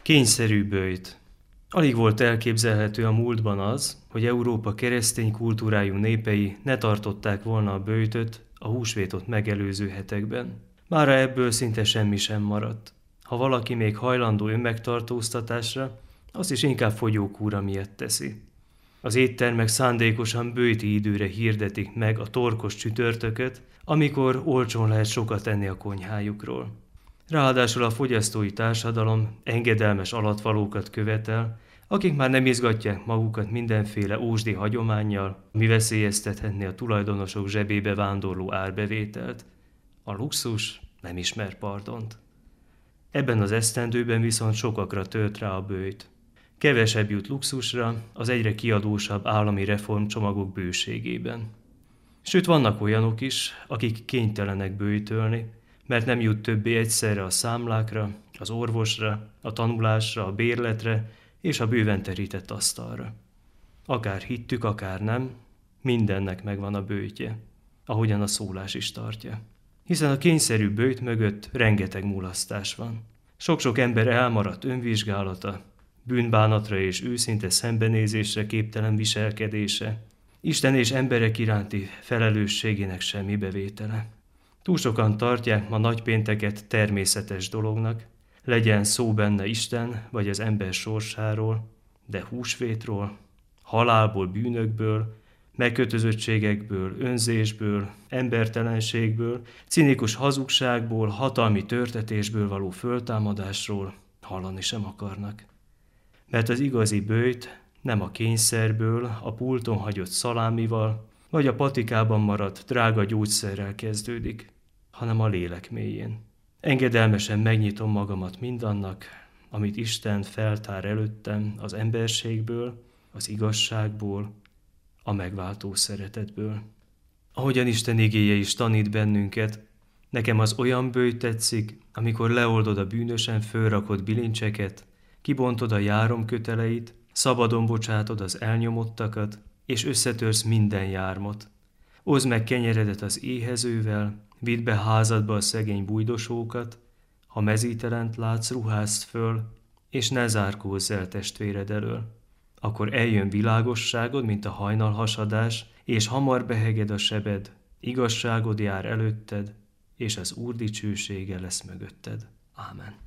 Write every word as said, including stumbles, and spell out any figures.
Kényszerű böjt. Alig volt elképzelhető a múltban az, hogy Európa keresztény kultúrájú népei ne tartották volna a böjtöt a húsvétot megelőző hetekben. Mára ebből szinte semmi sem maradt. Ha valaki még hajlandó önmegtartóztatásra, azt is inkább fogyókúra miatt teszi. Az éttermek szándékosan böjti időre hirdetik meg a torkos csütörtököt, amikor olcsón lehet sokat enni a konyhájukról. Ráadásul a fogyasztói társadalom engedelmes alatvalókat követel, akik már nem izgatják magukat mindenféle ósdi hagyománnyal, mi veszélyeztethetné a tulajdonosok zsebébe vándorló árbevételt. A luxus nem ismer pardont. Ebben az esztendőben viszont sokakra tört rá a böjt. Kevesebb jut luxusra az egyre kiadósabb állami reformcsomagok bőségében. Sőt, vannak olyanok is, akik kénytelenek böjtölni, mert nem jut többé egyszerre a számlákra, az orvosra, a tanulásra, a bérletre és a bőven terített asztalra. Akár hittük, akár nem, mindennek megvan a böjtje, ahogyan a szólás is tartja. Hiszen a kényszerű böjt mögött rengeteg mulasztás van. Sok-sok ember elmaradt önvizsgálata, bűnbánatra és őszinte szembenézésre képtelen viselkedése, Isten és emberek iránti felelősségének semmi bevétele. Túl sokan tartják ma nagypénteket természetes dolognak, legyen szó benne Isten vagy az ember sorsáról, de húsvétról, halálból, bűnökből, megkötözöttségekből, önzésből, embertelenségből, cinikus hazugságból, hatalmi törtetésből való föltámadásról hallani sem akarnak. Mert az igazi böjt nem a kényszerből, a pulton hagyott szalámival, vagy a patikában maradt drága gyógyszerrel kezdődik, hanem a lélek mélyén. Engedelmesen megnyitom magamat mindannak, amit Isten feltár előttem az emberségből, az igazságból, a megváltó szeretetből. Ahogyan Isten igéje is tanít bennünket, nekem az olyan böjt tetszik, amikor leoldod a bűnösen fölrakott bilincseket, kibontod a járomköteleit, szabadon bocsátod az elnyomottakat, és összetörsz minden jármot. Oszd meg kenyeredet az éhezővel, vidd be házadba a szegény bujdosókat, ha mezítelent látsz, ruházd föl, és ne zárkózz el testvéred elől. Akkor eljön világosságod, mint a hajnalhasadás, és hamar beheged a sebed, igazságod jár előtted, és az Úr dicsősége lesz mögötted. Ámen.